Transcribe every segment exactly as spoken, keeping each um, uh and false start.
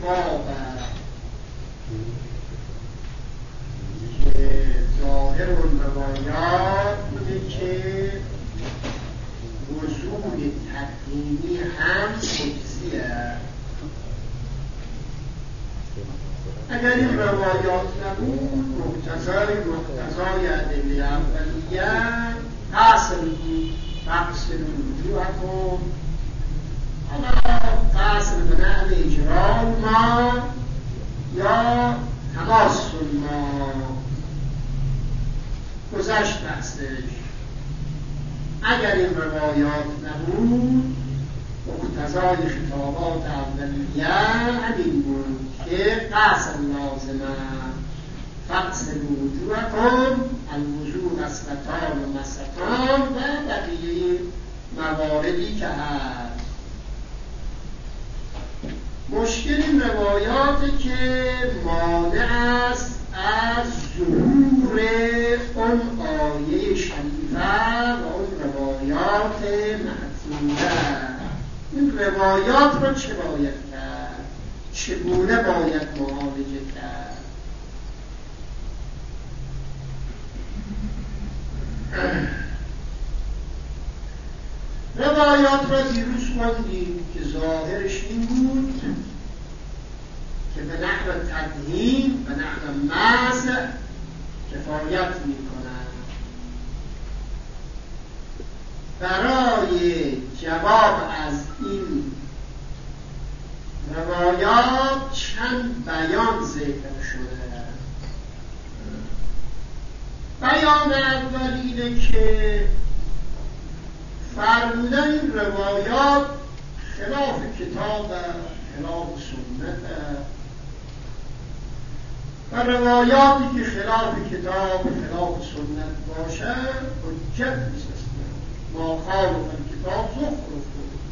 باب که ظاهر الروایات بوده که وضوع تقدیمی هم قدسیه. اگر این روایات نبود مقتضای مقتضای ادله اولیه حاصل بود فقصر وجوهکم حالا قصر به نحو اجرام ما یا تماسل ما گذشت بحثش. اگر این روایات نبود مقتضای خطابات اولیه همین بود که قصر لازمه فقصر وجوهکم الوجوه غسلتان و مستان و بقیه مواردی که هست. مشکل این روایاته که مانع است از ظهور اون آیه شریفه و اون روایات محفوظه. این روایات رو چه باید کرد؟ چگونه باید معالجه کرد؟ روایات را دیروز خوندیم که ظاهرش این بود که به نحو تدهین و نحو مسح کفایت می کنند. برای جواب از این روایات چند بیان ذکر شده. بیان اول اینه که فرمودن این روایات خلاف کتاب خلاف سنت و روایاتی که خلاف کتاب خلاف سنت باشه حجت نیست. ما خالف الکتاب زخرف.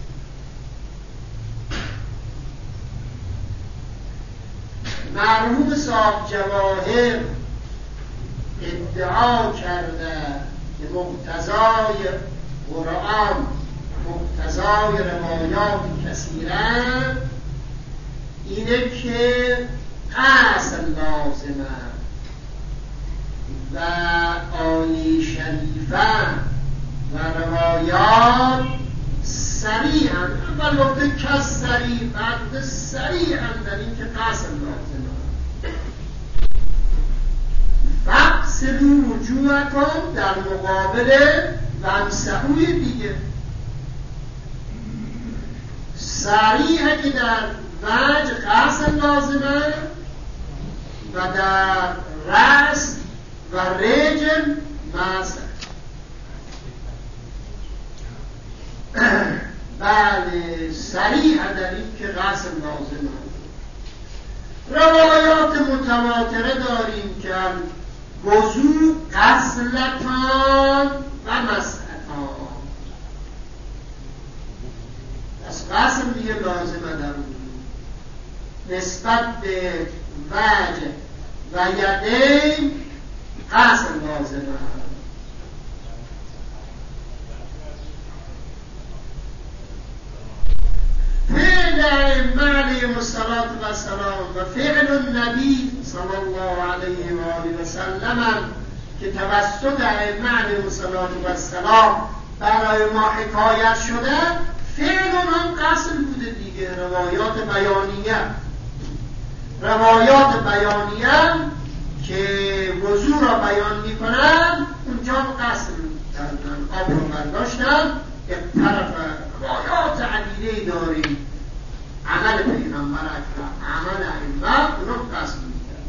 مرحوم صاحب جواهر ادعا کرده که مقتضای قرآن مقتضای روایات کثیره اینه که اصل لازمه و آیه شریفه و روایات سریعا اول وقت کس سریع بعد سریعا در این که قصد لازمه فقصروا وجوهکم در مقابل وامسحوا دیگه سریعه که در وجه قصد لازمه و در رأس و رجل مسح. بله سریع در این که غسل لازمه. روایات متواتره داریم که وضوء غسلتان و مسحتان. از غسل دیگه لازمه در وضوء نسبت به وجه و یدین غسل لازمه. فعل ائمه علیهم الصلاة والسلام و فعل النبی صلی الله علیه و آله و سلم که توسط ائمه علیهم الصلاة والسلام برای ما حکایت شده فعل هم قصد بوده دیگه. روایات بیانیه روایات بیانیه که وضوع را بیان می کنن اونجا قصد کردن آب رو برداشتن. یک طرف روایات عدیده داریم عمل پیغمبر اکرم عمل ائمه اونم قصد می‌کرد.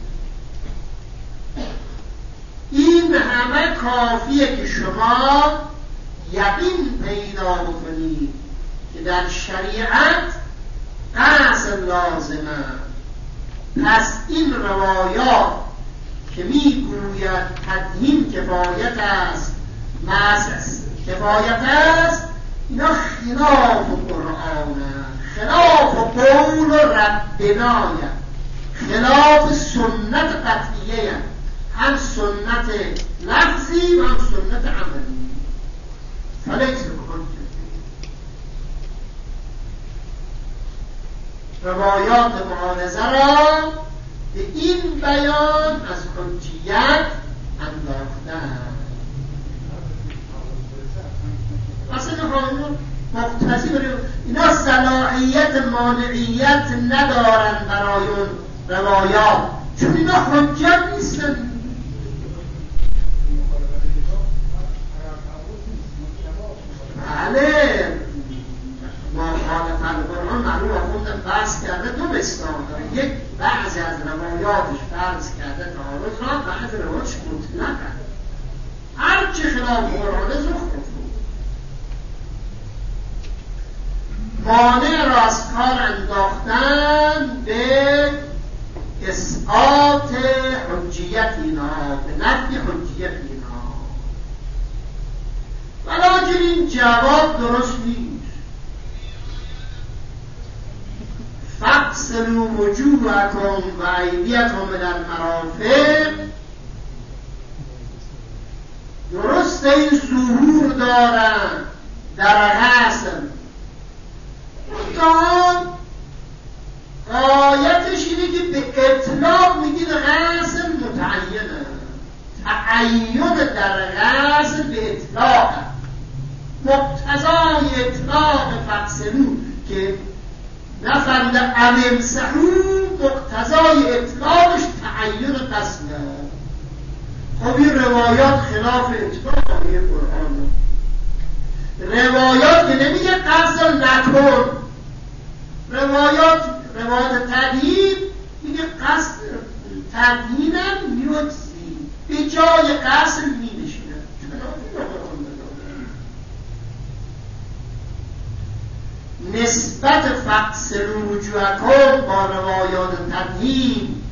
این همه کافیه که شما یقین پیدا بکنید که در شریعت قصد لازمه. پس این روایات که میگوید تدهین کفایت است مسح کفایت است اینا خلاف قرآنه، خلاف قول و ربنایه، خلاف سنت قطعیه، هم سنت لفظی و هم سنت عملی. فلیس بکن روایات معارضه را به این بیان از حجیت انداختن. اصلا خواهیم مقتضی برای اینا صلاحیت مانعیت ندارن برای اون روایات، چون اینا حجت نیستن. بله مخالفت قرآن معلوم آخوندن فرض کرده دو بستان داره، یک بعضی از روایاتش فرض کرده تعارض را، بعضی روایاتش مطلق کرده هر چه خلاف قرآن زخرف مانع را از کار انداختن به اسقاط حجیت اینا، به نفی حجیت اینا. ولیکن این جواب درست نیست. فاغسلوا وجوهکم و ایدیکم من المرافق، درست این ظهور دارن در غسل، منتها غایتش اینه که به اطلاق میگید غسل متعینه، تعین در غسل به اطلاق، مقتضای اطلاق فاغسلوا که نفرد امسحوا، مقتضای اطلاقش تعین غسله. خب این روایات خلاف اطلاق قرآن، روایات که نمیگه غسل نکن، روایات روایات تدهین میگه قصد تدهینم میوکسی، به جای غسل مینشینه. نسبت فاغسلوا وجوهکم با روایات تدهین،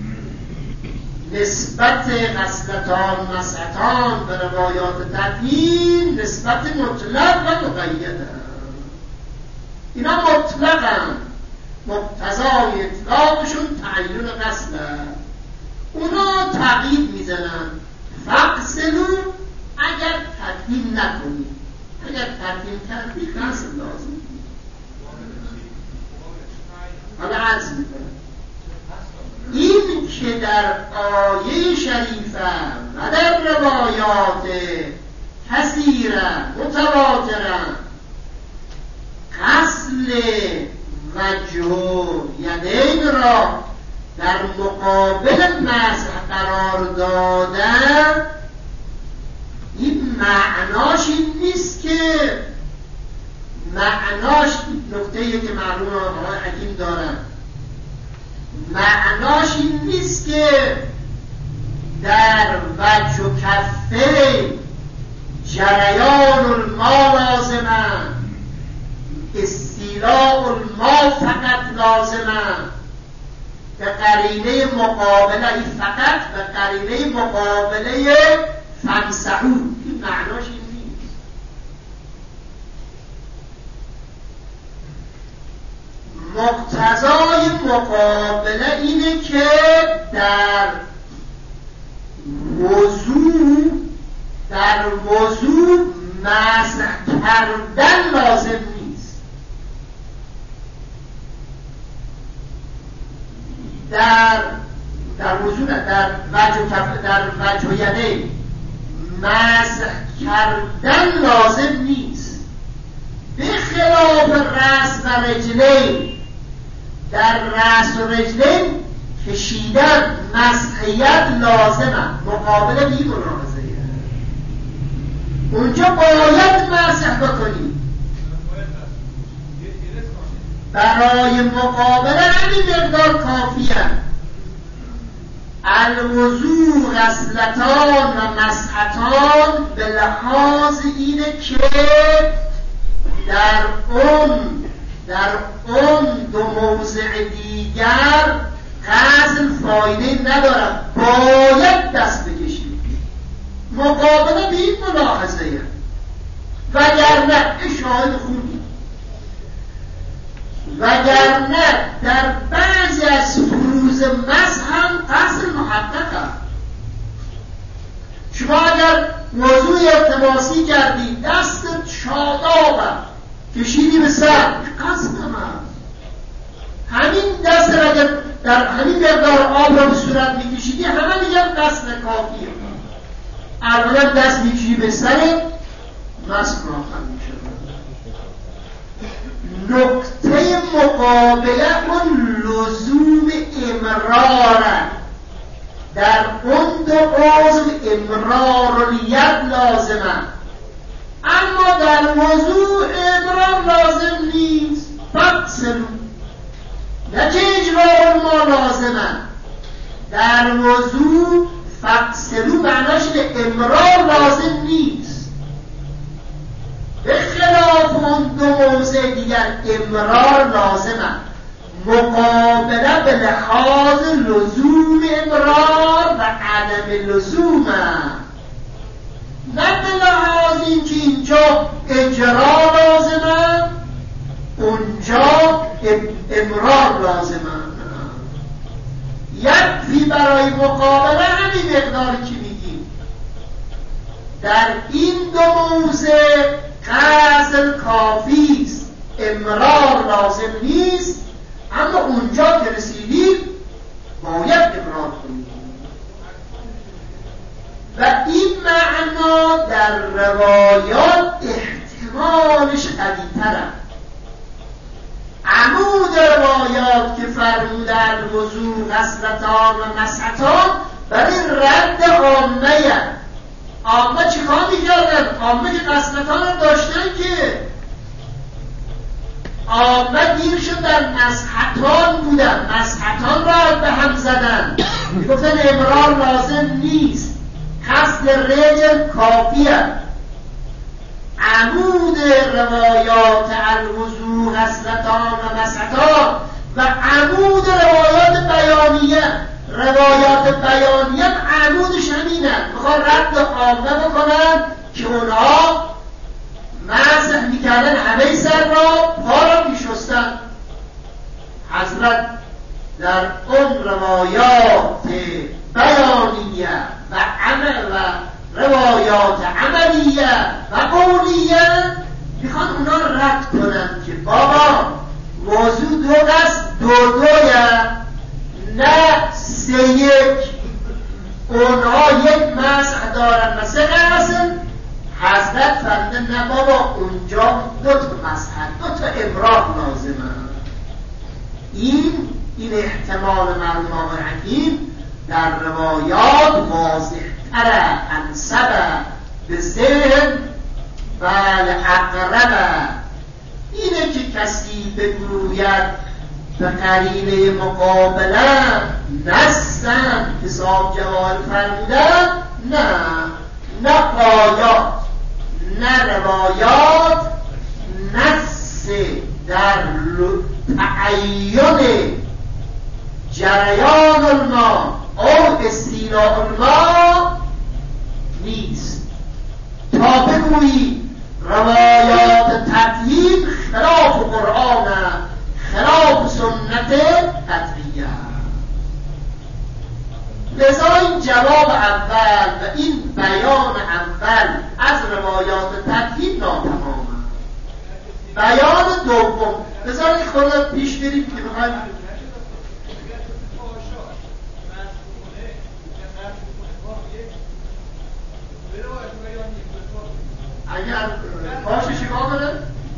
نسبت غسلتان مسحتان به روایات تدهین نسبت مطلق و مقیده. اینا مطلقن، مقتضای اطلاقشون تعین غسله، اونا تقیید میزنن فاغسلوا اگر تدهین نکنی، اگر تدهین کردی غسل لازم. حالا عرض میکنم این که در آیه شریفه و در روایات کثیره متواتره غسل وجه و یدین را در مقابل مسح قرار دادن، این معناش این نیست که معناش نکته‌ای که معلوم آقای حکیم دارن، معناش این نیست که در وجه و کفه جریان الماء لازمه، استیلاء الماء فقط لازمه، به قرینه مقابله، این فقط به قرینه مقابله فامسحوا، این معناش این نیست. مقتضای مقابله اینه که در وضوع در وضوع مسح کردن لازم نیست. در در وضوع در وجه کف در وجه و یدین مسح کردن لازم نیست، به خلاف رأس و رجلین. در رأس و رجلین کشیدن مسحیت لازمه، مقابله بی ملاحظه، اونجا باید مسح بکنی. برای مقابله همین مقدار کافیه. الوضوء غسلتان و مسحتان به لحاظ اینه که در اون در اون دو موضع دیگر غسل فایده نداره، باید دست بکشید. مقابله به این ملاحظه، وگرنه شاهد خوبی، وگرنه در بعضی از فروض مسح هم غسل محققه. شما اگر وضوء التباسی کردی، دستت شادابه، کشیدی به سر، غسل هم هست. همین دست را در همین مقدار آب را به صورت میکشیدی همه میگن غسل کافیه. اولا دست میکشی به سر مسح را خواهیم شد. نکته مقابله اون لزوم امراره. در اون دو عضو امرار الید لازمه، اما در موضوع امرار لازم نیست. فقصلو نه که اجرار ما لازمه. در موضوع فقصلو معناش امرار لازم نیست، به خلاف اون دو موضع دیگر امرار لازمه. مقابله به لحاظ لزوم امرار و عدم لزومه، نه به لحاظ اینکه اینجا اجرا لازمه اونجا امرار لازمه. یکفی برای مقابله همین مقداری که میگیم. در این دو موضع غسل کافی است، امرار لازم نیست، اما اونجا که رسیدیم باید امرار کنیم. و این معنا در روایات احتمالش قوی‌تره. عمود روایات که فرمودن وضو غسلتان و مسحتان برای رد عامه. عامه چی کار میکردن؟ عامه که غسلتان رو داشتن که عامه گیر شد در مسحتان بودن، مسحتان را به هم زدن، میگفتن امرار لازم نیست، قصد رجل کافیه. عمود روایات الوضو غسلتان و مسحتان و عمود روایات بیانیه، روایات بیانیه عمودش همینه، میخوان رد عامه بکنن که اونها مسح میکردن همه سر را، پا را میشستن. حضرت در اون روایات بیانیه و عمل و روایات عملیه و قولیه میخوان اونا رد کنن که بابا موضوع دو دست دو دویه، نه سه یک. اونها یک مسح دارن و سه غسل. حضرت فرمودن نه بابا اونجا دو تا مسح، دو تا امرار لازمه. این این احتمال مرحوم آقای حکیم در روایات واضح تره، انسبه به ذهن بل اقربه. اینه که کسی بگوید به قرینه مقابله نستن حساب جوال فرمودن، نه نه آیات نه روایات نص در تعین جریان الماء او استیلاء الماء نیست. تا بگویی روایات تطهیر خلاف قرآن، خلاف سنت قطعیه. لذا این جواب اول و این بیان اول از روایات تطهیر ناتمامه. بیان دوم بذارید خودت پیش برید که بخواید اگر باشه چیکار کنه؟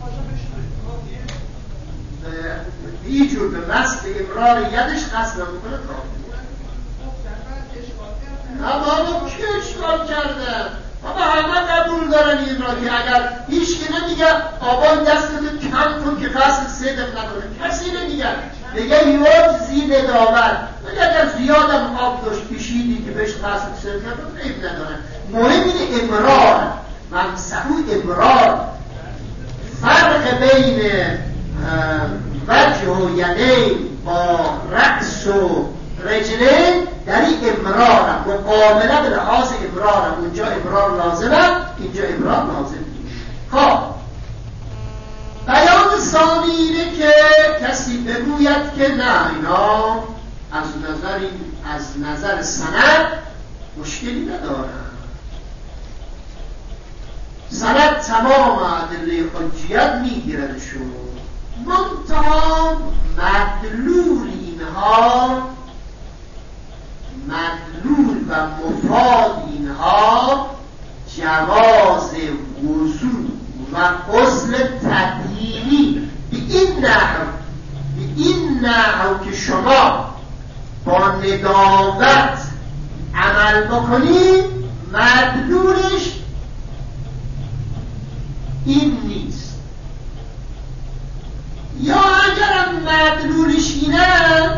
این جور به مسح امرار یدش قصد نمیکنه کافی. نه بابا کی اشکال کرده؟ بابا همه قبول دارن این را که اگر هیچ که نمیگه آبا دستتو کم کن که قصد صدق نکنه، کسی نمیگه. میگه یود زیر داور، ولی اگر زیادم آب داشت کشیدی که بهش قصد صدق نکنه عیب نداره. مهم اینه امرار، ممسحو امرار. فرق بین وجه و یدین با رأس و رجلین در این امرار، مقابله به لحاظ امرار. اونجا امرار لازمه، اینجا امرار لازم نیست. خب بیان ثانی اینه که کسی بگوید که نه اینا از نظر از نظر سند مشکلی ندارن، سند تمام ادله حجیت میگیردشون، منتها مدلول اینها، مدلول و مفاد اینها جواز وضوع و غسل تطهیری به این نحو، به این نحو که شما با نداوت عمل بکنید، مدلولش این نیست. یا اگرم مدلولش اینه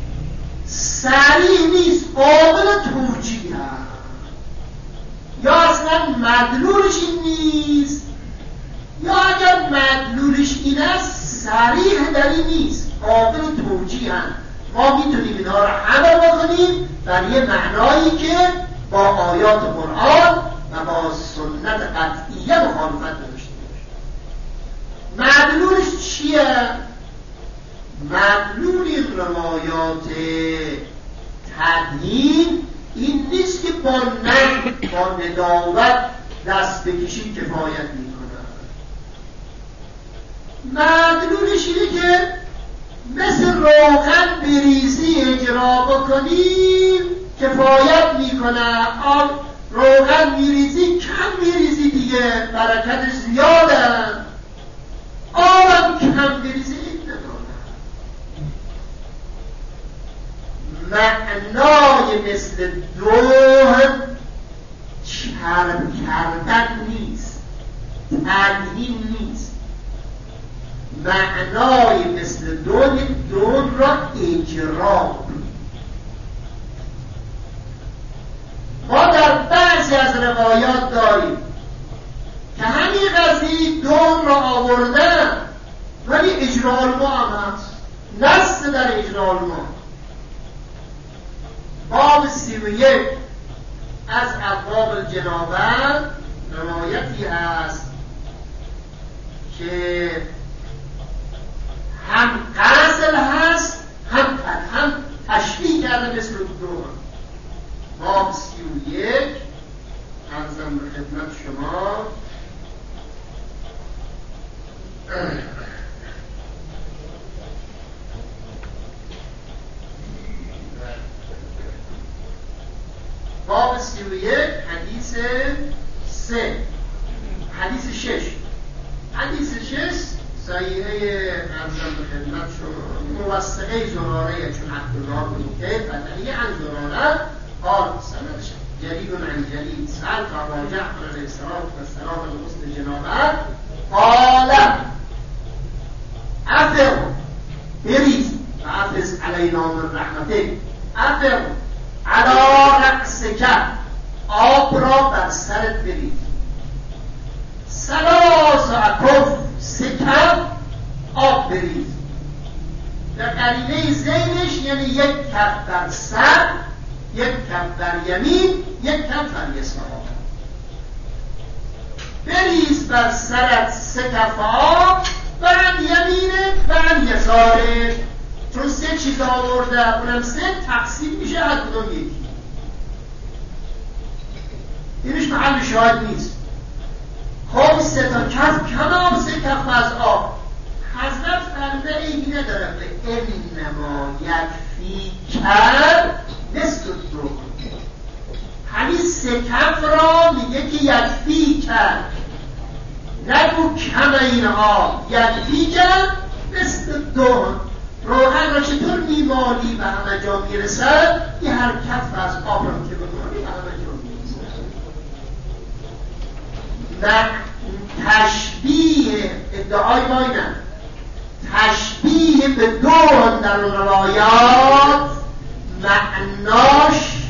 صریح نیست، قابل توجیه هست، یا اصلا مدلولش این نیست، یا اگر مدلولش این است صریح در این نیست، قابل توجیه هست. ما میتونیم اینها رو حمل بکنیم در یه معنایی که با آیات قرآن و با سنت قطعیه مخالفت نداشته باشه. مدلولش چیه؟ مدلول این روایات تدهین این نیست که با نم با نداوت دست بکشی کفایت میکنه. مدلولش اینه که مثل روغن بریزی اجرا بکنیم کفایت میکنه. آب روغن میریزی کم میریزی دیگه، برکتش زیاده. آبم کم بریزی این نداره. معنای مثل دوهن چرب کردن نیست، تدهین نیست. معنای مثل دون دون را اجرا. ما در بعضی از روایات داریم که همین قضیه دون را آوردن ولی اجرا الماء هم هست، نص در اجرا الماء. باب سی و یک از ابواب الجنابه روایتی هست که هم غسل هست هم هم تشبیه کرده مثل دون. باب سی و یک عرضم به خدمت شما. باب سی و یک حدیث سه، حدیث شش، حدیث شش صحیحه عرضم به خدمت شما، موثقه زراره چون عبدالله بن کیف فتحی عن زراره قال سندش جلیل عن جلیل سألت ابا جعفر علیه السلام عن غسل جنابه قال افر بریز فافز علینا من رحمته، افر علی رأسک آب را بر سرت بریز، سلاس اکف سکف آب بریز. در قرینه زینش یعنی یک کف بر سر، یک کف بر یمین، یک کف بر یسار. بریز بر سرت سه کف آب، بعد یمینت بعد یسارت، چون سه چیز آورده اونم سه تقسیم میشه هر کدوم یکی. اینش محل شاهد نیست. خب سه تا کف کم آب، سه کف از آب. حضرت فرده ایگی نداره به انما یکفی کرد مثل دو. همین سه کف را میگه که یکفی کرد، نگو کم این آب، یکفی کرد مثل دو. روغن را چطور میمالی و همه جا میرسد، یه هر کف از آب را که بکنی و همه جا میرسد. و تشبیه ادعای ما اینه، تشبیه به دون در روایات معناش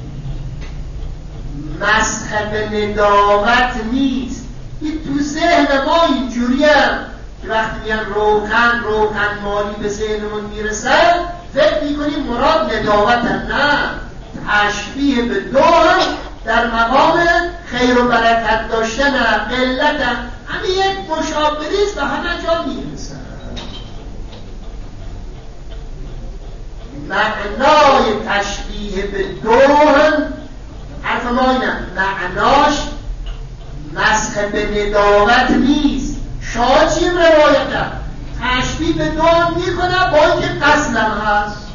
مسح به ندامت نیست. این تو ذهن ما اینجوریه که وقتی میگن روغن روغن مالی به ذهنمون میرسد فکر میکنیم مراد ندامت. نه، تشبیه به دون در مقام خیر و برکت داشتن، قلت همین یک مشابهیست و همه جا میرسد. معنای تشبیه به دون حرف ما اینه، معناش مسح به ندامت نیست. شاید چیم روایت کرد؟ تشبیه به دون میکنه با اینکه قصدم هست.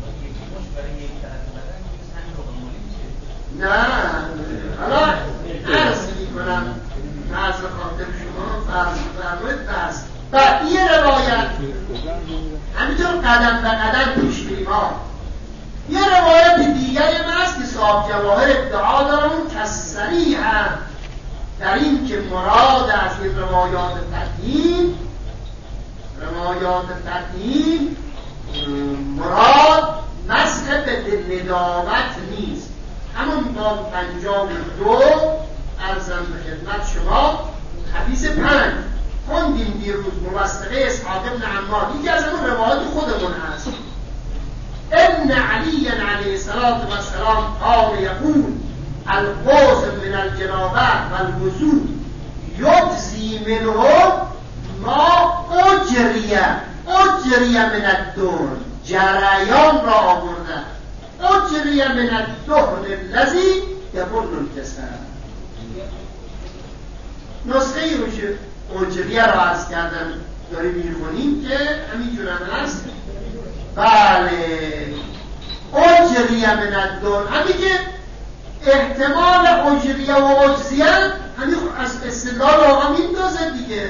نه حالا عرض میکنم فرض خاطر شما فرض فرمایید بس و این روایت همینطور قدم به قدم پیش میریم ها. یه روایت دیگری هم هست که صاحب جواهر ادعا داره اون کسریح در این که مراد از این روایات تقدیم روایات تقدیم مراد مسح به ندامت نیست. همون باب پنجاه و دو ارزم به خدمت شما حدیث پنج خوندیم دیروز موثقه اسحاق بن عمار، یکی از اون روایات خودمون هست. ان علی علیه السلام و السلام قال یقول الغسل من الجنابه والوضوء یجزی منه ما اجری اجری من الدهن، جریان را آوردن اجری من الدهن الذی یبل الجسد. نسخه ای رو که اجریه را عرض کردن داریم میخونیم که همینجور هم هست. بله اجریه من الدهن، همین که احتمال اجریه و اجزیه همین از استدلال آقا میندازه دیگه.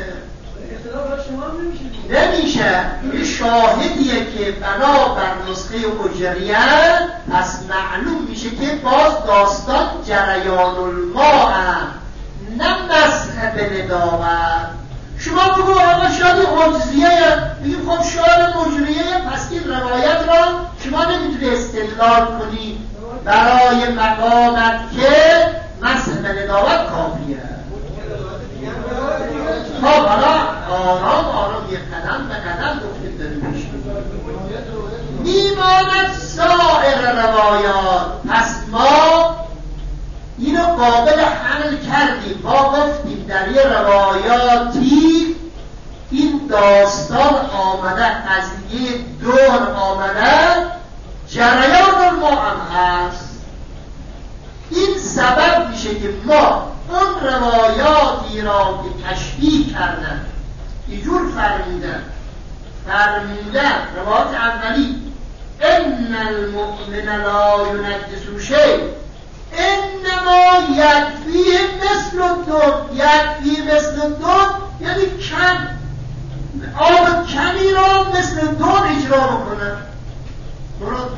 نمیشه. یه شاهدیه که بنا بر نسخه اجریه پس معلوم میشه که باز داستان جریان الماء نه مسح به ندامت. شما بگو آقا شاید اجزیه بگیم خب شاید اجریه پس این روایت را شما نمیتونی استدلال کنی برای مقامت که مسح به ندامت کافیه. خب حالا آرام آرام یک قدم به قدم گفتیم داریم پیش میماند سایر روایات. پس ما اینو قابل حمل کردیم. ما گفتیم در یه روایاتی این داستان آمده، قضیه دون آمده، جریان الماء هم هست. این سبب میشه که ما اون روایاتی را که تشبیه کردن اینجور فرمودن فرمودن روایات اولی ان المؤمن لا ینجس شیء انما یکفیه مثل الدم. یکفیه مثل الدم یعنی کم، آب کمی را مثل دم اجرا بکنن. مراد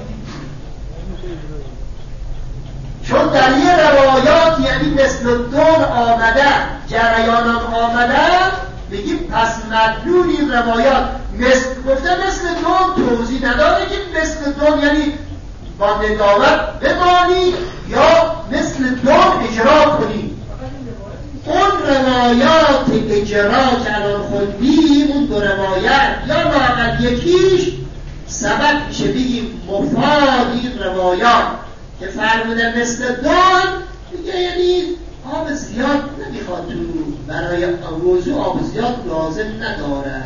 چون در یه روایات یعنی مثل دون آمده، جریان آمده، بگیم پس مدلول این روایات مثل گفته مثل دون توضیح نداره که مثل دون یعنی با ندامت بمانی یا مثل دون اجرا کنی. اون روایات اجرا که الان خوندیم اون دو روایت یا لااقل یکیش سبب میشه بگیم مفاد این روایات که فرموده مثل دون دیگه یعنی آب زیاد نمیخواد تو برای وضو آب زیاد لازم نداره.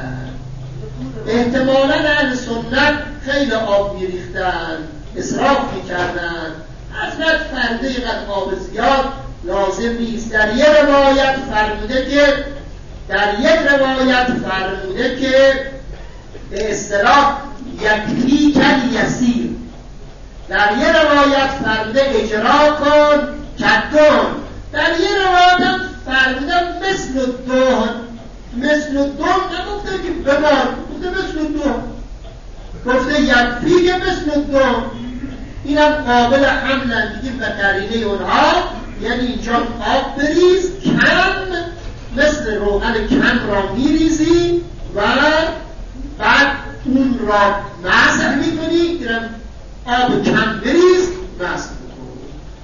احتمالاً اهل سنت خیلی آب میریختن، اسراف میکردن، حضرت فرده اینقدر آب زیاد لازم نیست. در یه روایت فرموده که در یک روایت فرموده که به اصطلاح یکفی کل یسیر، در یه روایت فرموده اجرا کن کدون، در یه روایت هم فرموده مثل دون. مثل دون نگفته که ببار، گفته مثل دون، گفته یکفی که مثل دون. این هم قابل حملن دیگه به قرینه اونها، یعنی اینجا آب بریز کم، مثل روغن کم را میریزی و بعد اون را مسح میکنی، اینم آب کم بریز مسح بکن.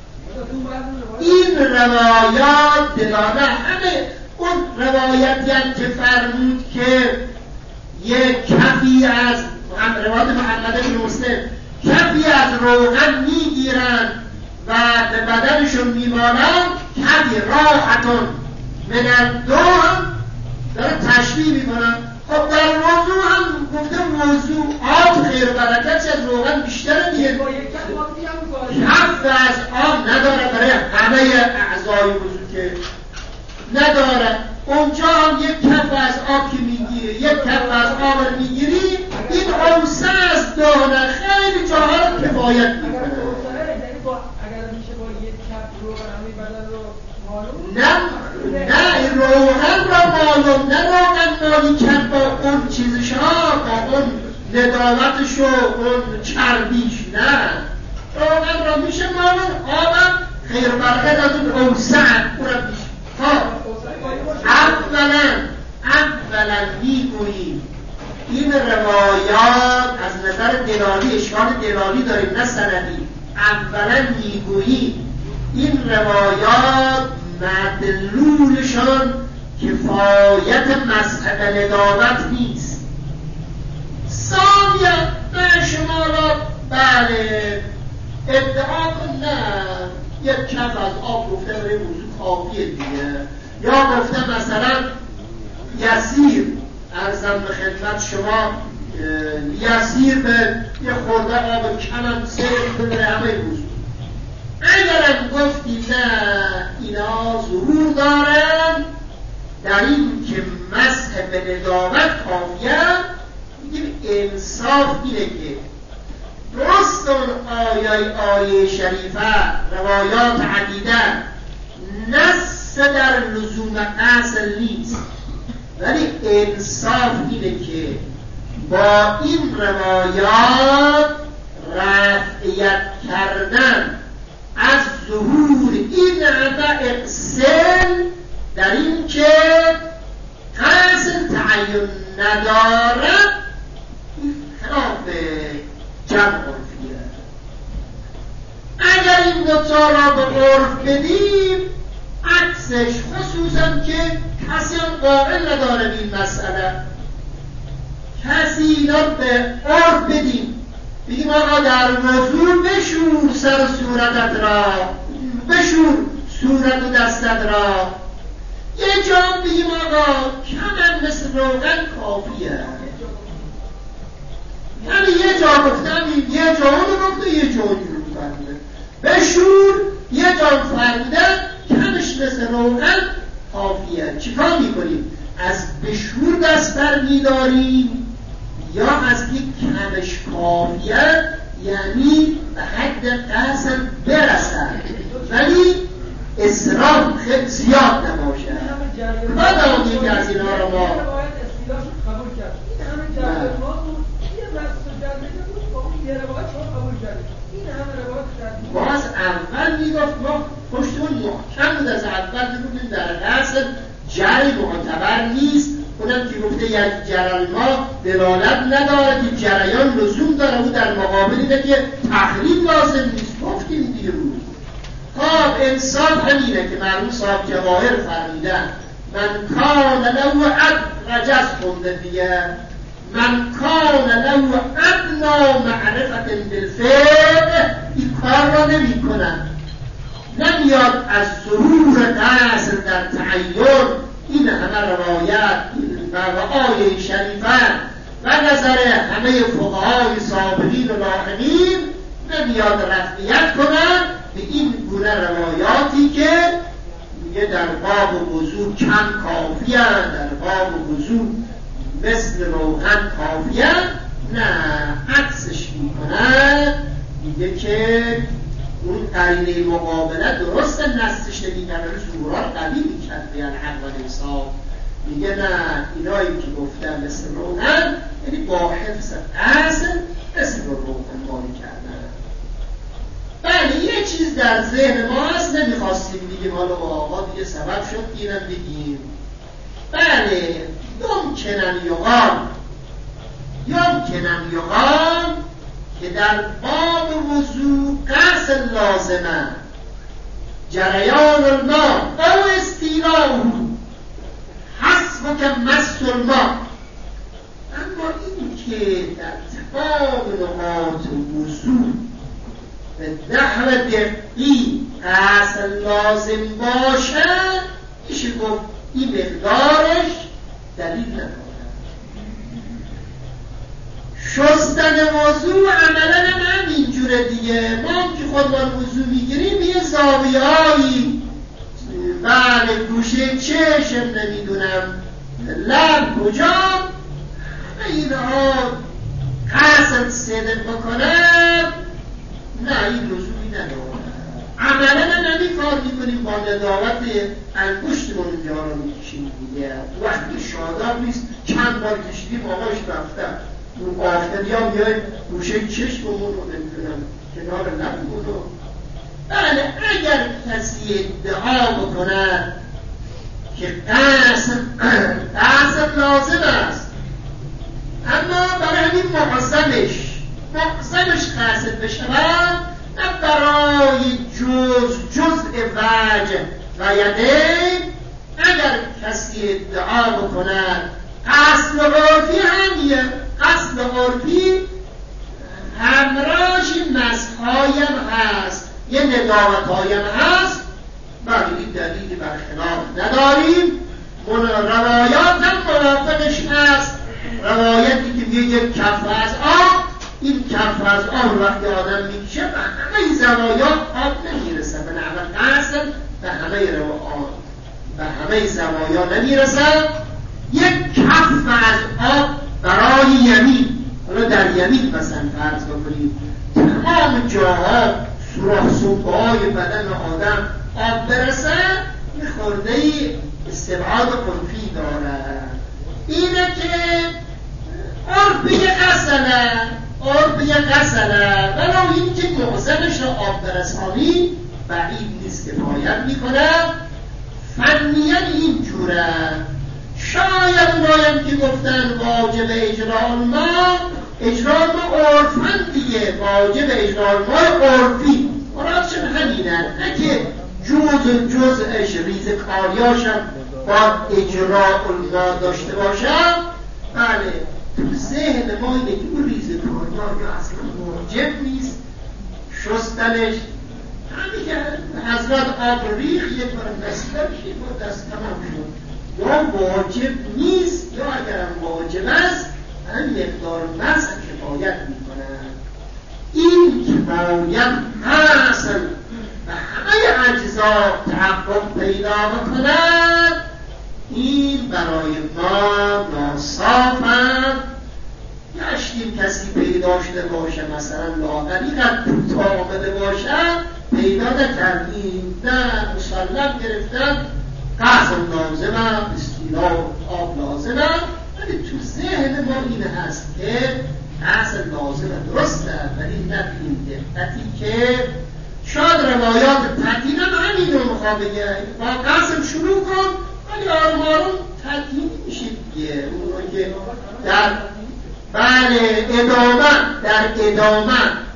این روایات دلاله همه اون روایتی هم که فرمود که یک کفی از روایت محمد بن مسلم کفی از روغن میگیرن و به بدنشون میمانن، کفی راحتون من الدهن داره تشبیه میکنن. خب در موضوع هم گفته موضوع آب خیر و برکت از روغن بیشتره دیگه. کف از آب نداره برای همه اعضای وضو که نداره. اونجا هم یک کف از آب که میگیره یک کف از آب میگیری این اوسع از دانه خیلی جاها رو کفایت میکنه. نه نه این روغن را معلوم نه روغن مالی کرد با اون چیزش ها با اون نداوتش و اون چربیش نه روغن را میشه معلوم آبم خیر برقه از اون اوسع او را میشه ها اولا اولا میگوییم این روایات از نظر دلالی اشکال دلالی داریم نه سندی اولا میگوییم این روایات مدلولشان کفایت مذهب نداوت نیست. ثانیا نه شما را بله ادعا کن نه یک کف از آب گفته برای موضوع کافیه دیگه یا گفته مثلا یسیر ارزم به خدمت شما یسیر به یه خورده آب کمم سیر بره همه موضوع اگرم گفتی نه اینا ظهور دارن در این که مذهب نداوت کافیه میگیم انصاف اینه که درست اون آیه آیه شریفه روایات عدیده نص در لزوم اصل نیست ولی انصاف اینه که با این روایات رفعیت کردن از ظهور این وضع سن در این که قصد تعین ندارد خلاف جمع عرفیه. اگر این دوتا را به عرف بدیم عکسش خصوصا که کسی هم قائل نداره به این مسئله کسی اینا به عرف بدیم بگیم آقا در وضو بشور سر صورتت را بشور صورت و دستت را یه جا بگیم آقا کمن مثل روغن کافیه یعنی یه جا گفتم یه جا رو گفته یه جا رو فرده بشور یه جا فرده کمش مثل روغن کافیه چیکار میکنیم؟ از بشور دست بر میداریم یا از یک کمش کافیه یعنی به حد قصد برسن ولی اسراف خیلی زیاد نباشه بعد آن یکی از اینا رو ما باز اول میگفت ما پشتون محکم بود از اول میگفتیم در قصد جری معتبر نیست اونم که گفته یک جرال ما دلالت نداره که جریان لزوم داره او در مقابل اینه که تحریم لازم نیست گفتیم دیروز خب انصاف همینه که مرموم صاحب جواهر فرمیدن من کان له عد رجز خونده دیگه من کان له ادنا معرفت بالفعل این کار را نمی کنن نمیاد از ظهور قصر در تعین این همه روایت و آیه شریفه و نظر همه فقهای سابقین و لاحقین نمیاد رفعیت کنن به این گونه روایاتی که میگه در باب وضو کم کافیه در باب وضو مثل روغن کافیه نه عکسش میکنن میگه که اون قرینه مقابله درست نستش نمیکنه سورا قوی میکرد بیان حق و انصاف میگه نه اینایی که گفتن مثل روغن یعنی با حفظ اصل مثل روغن مالی کردن. بله یه چیز در ذهن ما هست نمیخواستیم بگیم حالا آقا دیگه سبب شد اینم بگیم بله یمکنن یقال یمکنن یقال که در باب وضوع غسل لازمه جریان الماء او استیلاه حسب که مس الماء اما این که در تمام نقاط وضوع به نحو دقیق غسل لازم باشه میشه گفت این مقدارش دلیل نداره. شستن وضوع عملا هم همینجوره دیگه ما که خودمان وضوع میگیریم یه زاویه هایی بله گوشه چشم نمیدونم لب کجا اینها قصد صدق بکنن، نه این لزومی نداره. عملا نمی کار میکنیم با نداوت انگشتمون اینجا رو میکشیم دیگه. وقتی شاداب نیست چند بار کشیدیم آقاش رفتن اون آفتری ها میایم گوشه چشممون رو نمیدونم کنار لبمون رو. بله اگر کسی ادعا بکنه که قصد قصد لازم است، اما برای همین معظمش معظمش قصد بشود، نه برای جز جزء وجه و یدین. اگر کسی ادعا بکند قصد عرفی همیه، قصد عرفی همراهش مسخایم هست، یه نداوتایم هست، بله این دلیلی برخلاف نداریم. روایات هم موافقش هست. روایتی که میگه یک کف از آب، این کف از آب وقتی آدم میکشه به همه زوایا آب نمیرسه، به نحو قصد به همه روایات به همه زوایا نمیرسه. یک کف از آب برای یمین، حالا در یمین مثلا فرض بکنیم تمام جاها سوراخ سنبه های بدن آدم آب برسه، یه خورده استبعاد عرفی داره. اینه که عرف یه قصله عرف یه قصله ولی این که معظمش رو آب برسانی بعید نیست که پایت میکنه. فنیاً این جوره. شاید اونایم که گفتن واجب اجرا ما اجرا ما عرفن دیگه، واجب اجرا ما عرفی مرادشون همینن، نه که جز جزش ریز کاریاشم با اجرا ما داشته باشم. بله تو ذهن ما اینه که اون ریز کاریا یا اصلا واجب نیست شستنش. همین که حضرت آب ریخ یک بار نسیدم که با دست تمام شد، یا واجب نیست یا اگرم واجب است هم مقدار مسح کفایت میکنن. این کفایت حاصل و همه اجزا تحقق پیدا بکنند، این برای ما ناصافند. نشتیم کسی پیدا شده باشه مثلا لاغری قد کوتاه آمده باشه پیدا نکردیم، نه مسلم گرفتن قصد لازمه، استیلا آب لازمه. ولی تو ذهن ما این هست که قصد لازمه درسته، ولی نه این دقتی که شاید روایات تدین هم همین رو میخواه بگه با قصد شروع کن ولی آروم آروم تدین میشه دیگه. اون رو که در بله ادامه در ادامه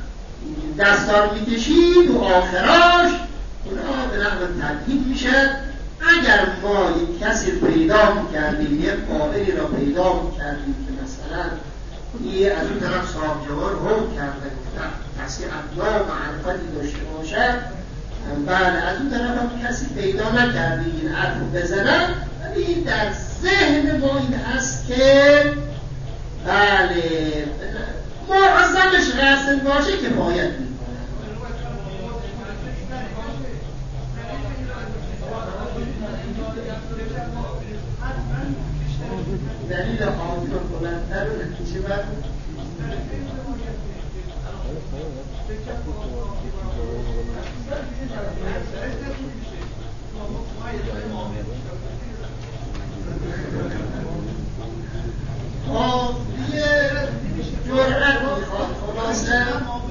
دستار میکشید و آخراش اونا به نحو تدین میشه. اگر ما یک کسی پیدا میکردیم، یک قائلی را پیدا میکردیم که مثلا یه از اون طرف صاحب جوار هم کرده کسی ادنا معرفتی داشته باشه، بله از اون طرف هم کسی پیدا نکردیم این حرف رو بزنن، ولی در ذهن ما این هست که بله معظمش قصد باشه که باید میکنه. دلیل حاضر بلندتر و نتیجه بر خب یه جرعت میخواد خلاصه.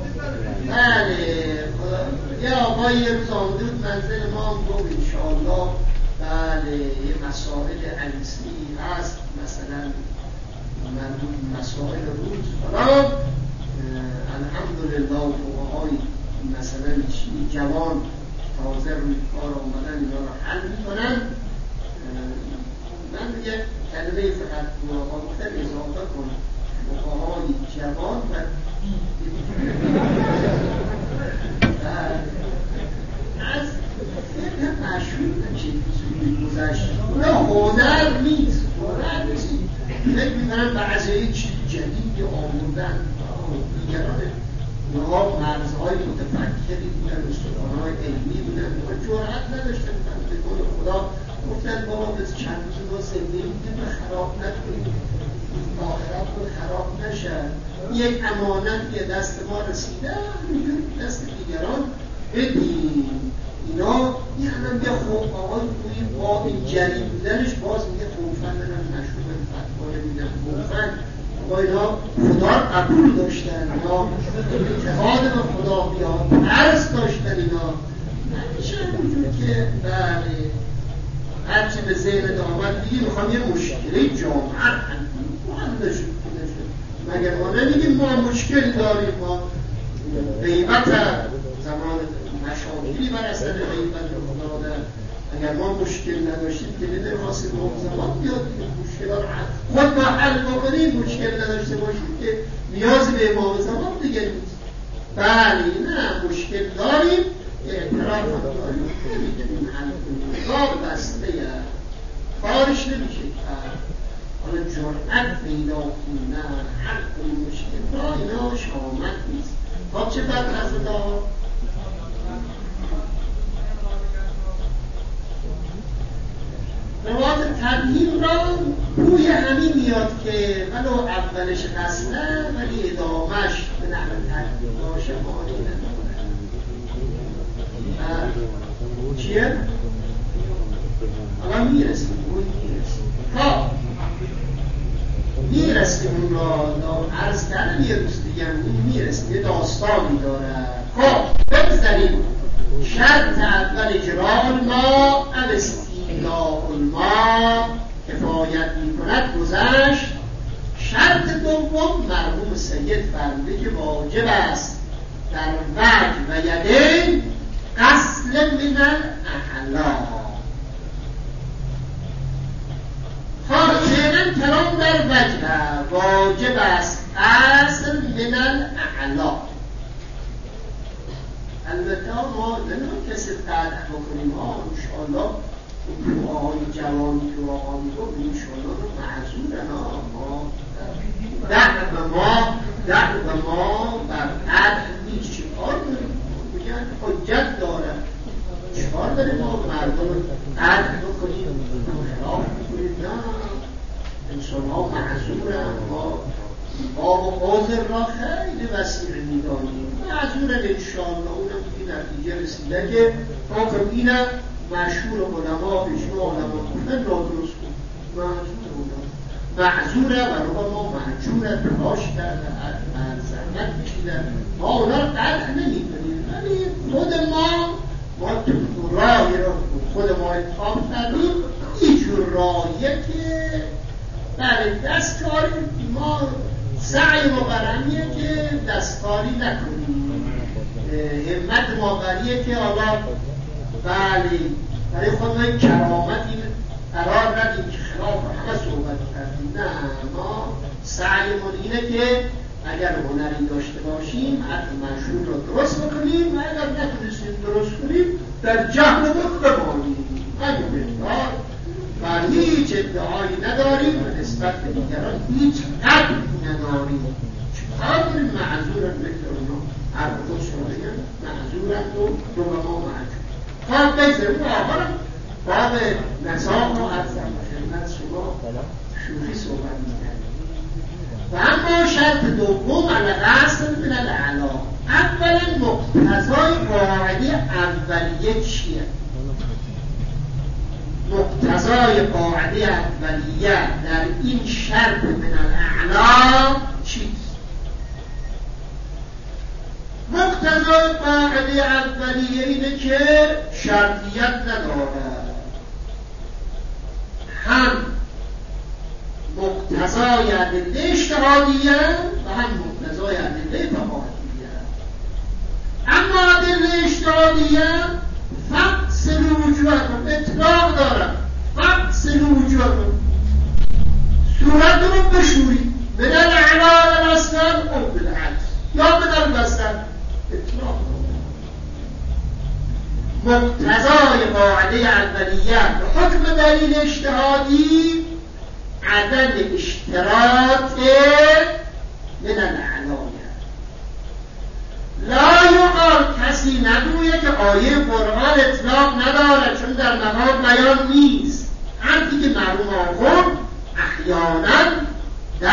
بله یه آقای یه روز آمده بود منزل ما هم گفت انشاءالله بله یه مسائل انسی هست مثلا من مسائل روز فلان الحمدلله فقهای مثلا جوان تازه روی کار آمدن اینا رو حل میکنن. من یه کلمه فقط تو آقا گفتن اضافه کن فقهای جوان و از فقه مشهور نچه گذشت اونا هنر نیست هنر نیست فکر میکنن بعضی چیز جدید آموندن دیگران اونا مرزهای متفکری بودن استخوانهای علمی بودن و جرأت نداشتن به قول خدا گفتن بابا بس چند روز ما زنده میدیم و خراب نکنیم آخرت رو خراب نشد. یک امانت که دست ما رسیده همینجور دست دیگران بدیم. اینا یه هم بیا خوب آقای توی با این جری بودنش باز میگه خوفن منم نشوبه فتوای میدم خوفن. آقا اینا خدا قبول داشتن، اینا اتحاد به خدا بیاد عرض داشتن. اینا نمیشه همینجور که بله هرچی به ذهن آمد دیگه میخوام یه مشکلی جامعه هم نشد مگر ما نمیگیم ما مشکل داریم، ما غیبت زمان مشاکلی بر اثر غیبت خدا دارد. اگر ما مشکل نداشتیم که نمیخواستیم ما زمان بیاد مشکل ها رو خود با حل بکنیم، مشکل نداشته باشیم که نیازی به امام زمان دیگه نیست. بله نه مشکل داریم که اعتراف هم داریم نمیتونیم حل کنیم، باب بسته کارش نمیشه کرد. حالا جرأت پیدا کنن حل کنیم مشکل را اینا شامت نیست. خب چه بعد از دا روات تبیین را روی همین میاد که ولو اولش قصده ولی ادامهش به نحو تبیین باشه معنی نداره. چیه؟ الان میرسیم اون میرسیم خب میرسیم اون را عرض کردم یه روز دیگه میرسیم یه داستانی داره. خب بگذاریم شرط اول اجراء الماء او استیلاء الماء کفایت میکند گذشت. شرط دوم مرحوم سید فرموده که واجب است در وجه و یدین غسل من الاعلی. خارجین کلام در وجه واجب است غسل من الاعلی. البته ما نمیدونم کسی قدر بکنیم ها انشاءالله دعای جوانی که آقا میگو انشاءالله رو معذورن ها ما دعو به ما دعو به ما بر قدر نیست. چه کار داریم؟ بگن حجت داره چکار داریم ما مردم قدر بکنیم خلاف بکنیم؟ نه انسان ها معذورن. ما باب عذر را خیلی وسیع میدانیم معذورن انشاءالله. اونم که نتیجه رسیده که حکم اینم مشهور علما پیشون علما گفتن را درست کن معذور اونم معذوره و رو ما محجوره تلاش کرده زحمت کشیدن ما اونا رو قطع نمی کنیم ولی خود ما ما تو راهی رو خود ما انتخاب کردیم اینجور راهیه که برای دستکاری ما سعی ما برمیه که دستکاری نکنیم. همت ما بریه که حالا بله برای خود ما این کرامتی قرار ندیم که خلاف همه صحبت کردیم. نه ما سعیمون اینه که اگر هنری داشته باشیم حتی منشور رو درست بکنیم و اگر نتونستیم درست کنیم در جهل خود بمانیم. همین مقدار و هیچ ادعایی نداریم و نسبت به دیگران هیچ قدری نداریم. چطور داریم معذورن بکر اونا هر خودشون بگن معذورن و دو به ما معذور. خواهد بگذاریم و آخرم باب نظام رو عرضم خدمت شما شوخی صحبت می‌کردیم. و اما شرط دوم الغسل من الاعلی. اولا مقتضای قاعده اولیه چیه؟ مقتضای قاعده اولیه در این شرط من الاعلی چیست؟ مقتضای قاعده اولیه اینه که شرطیت ندارد. هم مقتضای ادله اجتهادیه و هم مقتضای ادله فقاهیه. اما ادله اجتهادیه فقصل وجوهکم اطلاق دارد. فقصل وجوهکم صورت رو بشورید من الاعلی الاسفل او بالعکس یا من الوسط اطلاق دارد. مقتضای قاعده اولیه به حکم دلیل اجتهادی عدم اشتراط من الاعلی. لا یقال کسی نگوید که آیه قرآن اطلاق ندارد چون در مقام بیان نیست. حرفی که معلوم آخر احیانا در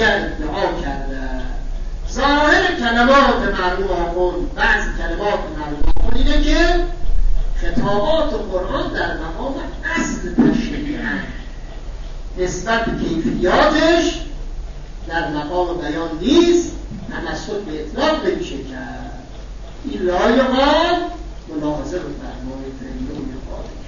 دیگر ادعا کرده. ظاهر کلمات مرحوم آخوند، بعضی کلمات مرحوم آخوند اینه که خطابات قرآن در مقام اصل تشریعن، نسبت کیفیاتش در مقام بیان نیست، تمسک به اطلاق نمیشه کرد. این لایقات ملاحظه رو فرمایید.